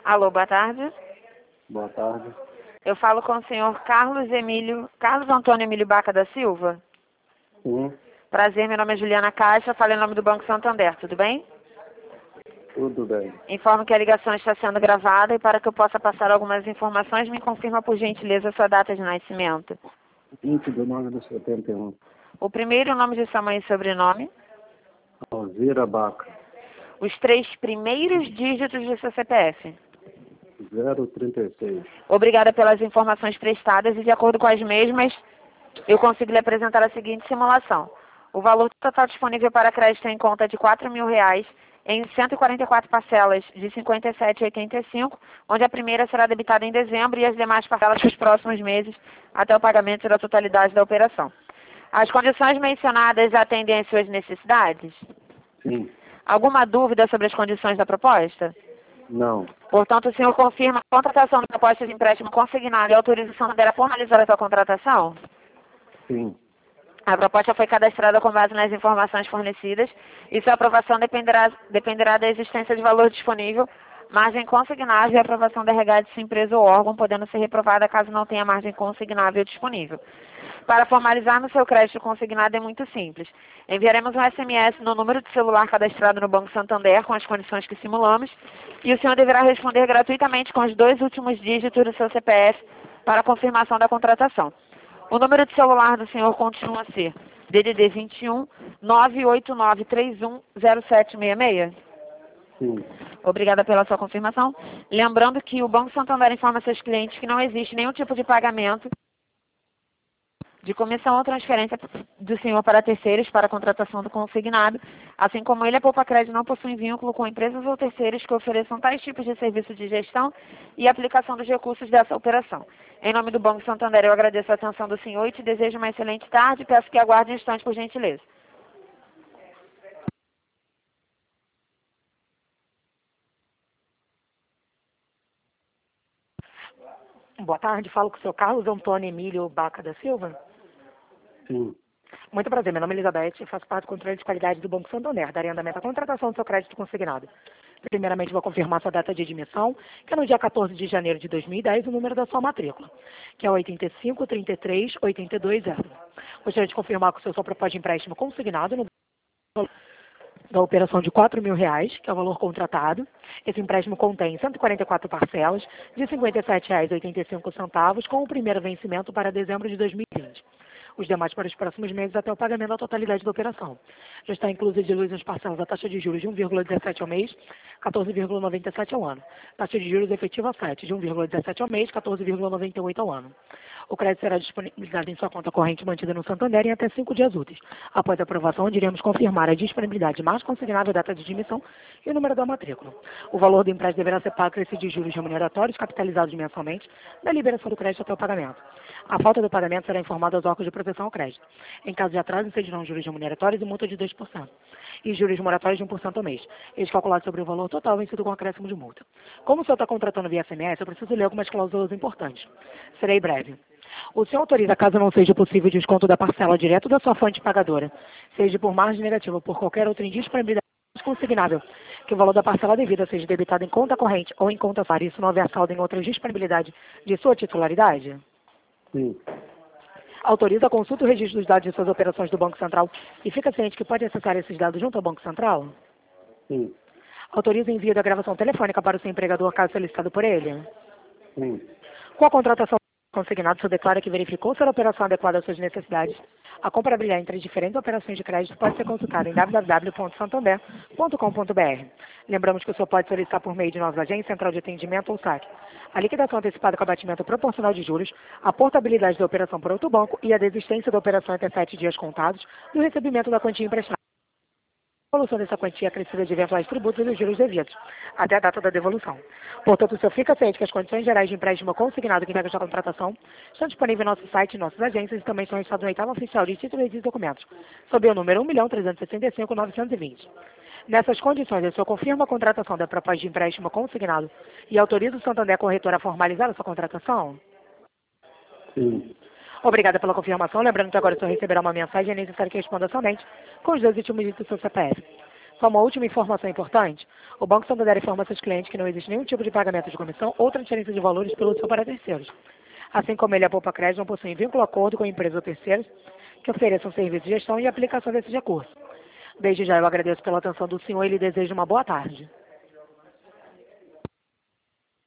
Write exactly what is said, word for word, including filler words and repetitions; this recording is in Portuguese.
Alô, boa tarde. Boa tarde. Eu falo com o senhor Carlos Emílio, Carlos Antônio Emílio Baca da Silva. Sim, Prazer, meu nome é Juliana Caixa, falo em nome do Banco Santander, tudo bem? tudo bem. Informo que a ligação está sendo gravada e para que eu possa passar algumas informações, me confirma por gentileza a sua data de nascimento. vinte de nove de setenta e um. O primeiro, o nome de sua mãe e sobrenome. Alzira Baca. Os três primeiros dígitos do seu C P F. zero trinta e seis. Obrigada pelas informações prestadas e de acordo com as mesmas, eu consigo lhe apresentar a seguinte simulação. O valor total disponível para crédito em conta é de quatro mil reais em cento e quarenta e quatro parcelas de cinquenta e sete reais e oitenta e cinco centavos, onde a primeira será debitada em dezembro e as demais parcelas para os próximos meses até o pagamento da totalidade da operação. As condições mencionadas atendem às suas necessidades? Sim. Alguma dúvida sobre as condições da proposta? Não. Portanto, o senhor confirma a contratação da proposta de empréstimo consignado e a autorização dela formalizar a sua contratação? Sim. A proposta foi cadastrada com base nas informações fornecidas e sua aprovação dependerá, dependerá da existência de valor disponível, margem consignável e aprovação da R H de sua empresa ou órgão, podendo ser reprovada caso não tenha margem consignável disponível. Para formalizar no seu crédito consignado é muito simples. Enviaremos um S M S no número de celular cadastrado no Banco Santander com as condições que simulamos e o senhor deverá responder gratuitamente com os dois últimos dígitos do seu C P F para a confirmação da contratação. O número de celular do senhor continua a ser D D D vinte e um, nove oito nove três um, zero sete seis seis? Sim. Obrigada pela sua confirmação. Lembrando que o Banco Santander informa seus clientes que não existe nenhum tipo de pagamento de comissão ou transferência do senhor para terceiros para a contratação do consignado, assim como ele, a Poupa Crédito, não possui vínculo com empresas ou terceiros que ofereçam tais tipos de serviço de gestão e aplicação dos recursos dessa operação. Em nome do Banco Santander, eu agradeço a atenção do senhor e te desejo uma excelente tarde e peço que aguarde um instante, por gentileza. Boa tarde, falo com o senhor Carlos Antônio Emílio Baca da Silva. Sim. Muito prazer, meu nome é Elizabeth e faço parte do controle de qualidade do Banco Santander, darei andamento à contratação do seu crédito consignado. Primeiramente, vou confirmar sua data de admissão, que é no dia quatorze de janeiro de dois mil e dez, o número da sua matrícula, que é oito cinco, trinta e três, oito dois zero. Gostaria de confirmar com o senhor sua proposta de empréstimo consignado no da operação de quatro mil reais, que é o valor contratado. Esse empréstimo contém cento e quarenta e quatro parcelas de cinquenta e sete reais e oitenta e cinco centavos, com o primeiro vencimento para dezembro de dois mil e vinte. Os demais para os próximos meses até o pagamento da totalidade da operação. Já está inclusa de luz nas parcelas a taxa de juros de um vírgula dezessete ao mês, quatorze vírgula noventa e sete ao ano. Taxa de juros efetiva sete, de um vírgula dezessete ao mês, quatorze vírgula noventa e oito ao ano. O crédito será disponibilizado em sua conta corrente mantida no Santander em até cinco dias úteis. Após a aprovação, iremos confirmar a disponibilidade mais consignável, data de admissão e o número da matrícula. O valor do empréstimo deverá ser pago esse de juros remuneratórios capitalizados mensalmente da liberação do crédito até o pagamento. A falta do pagamento será informada aos órgãos de proteção ao crédito. Em caso de atraso, incidirão juros remuneratórios e multa de dois por cento. E juros moratórios de um por cento ao mês. Eles calculados sobre o valor total vencido com acréscimo de multa. Como o senhor está contratando via S M S, eu preciso ler algumas cláusulas importantes. Serei breve. O senhor autoriza, caso não seja possível, desconto da parcela direto da sua fonte pagadora, seja por margem negativa ou por qualquer outra indisponibilidade consignável, que o valor da parcela devida seja debitado em conta corrente ou em conta SAR, isso não houver saldo em outra disponibilidade de sua titularidade? Sim. Autoriza a consulta e o registro dos dados de suas operações do Banco Central e fica ciente que pode acessar esses dados junto ao Banco Central? Sim. Autoriza o envio da gravação telefônica para o seu empregador, caso solicitado por ele? Sim. Com a contratação consignado, o senhor declara que verificou se a operação adequada às suas necessidades. A comparabilidade entre as diferentes operações de crédito pode ser consultada em w w w ponto santander ponto com ponto b r. Lembramos que o senhor pode solicitar por meio de nossas agências, central de atendimento ou saque a liquidação antecipada com abatimento proporcional de juros, a portabilidade da operação por outro banco e a desistência da operação até sete dias contados do recebimento da quantia emprestada. A devolução dessa quantia acrescida de eventuais tributos e dos juros devidos, até a data da devolução. Portanto, o senhor fica ciente que as condições gerais de empréstimo consignado que integram a contratação estão disponíveis em nosso site e nossas agências e também estão registrados no oitavo oficial de títulos e documentos, sob o número um milhão trezentos e sessenta e cinco mil novecentos e vinte. Nessas condições, o senhor confirma a contratação da proposta de empréstimo consignado e autoriza o Santander Corretora a formalizar a sua contratação? Sim. Obrigada pela confirmação. Lembrando que agora o senhor receberá uma mensagem e é necessário que responda somente com os dois últimos dígitos do seu C P F. Só uma última informação importante. O Banco Santander informa seus clientes que não existe nenhum tipo de pagamento de comissão ou transferência de valores pelo seu para terceiros. Assim como ele e a Poupa Crédito não possuem vínculo ou acordo com empresas ou terceiros que ofereçam serviço de gestão e aplicação desses recursos. Desde já eu agradeço pela atenção do senhor e lhe desejo uma boa tarde.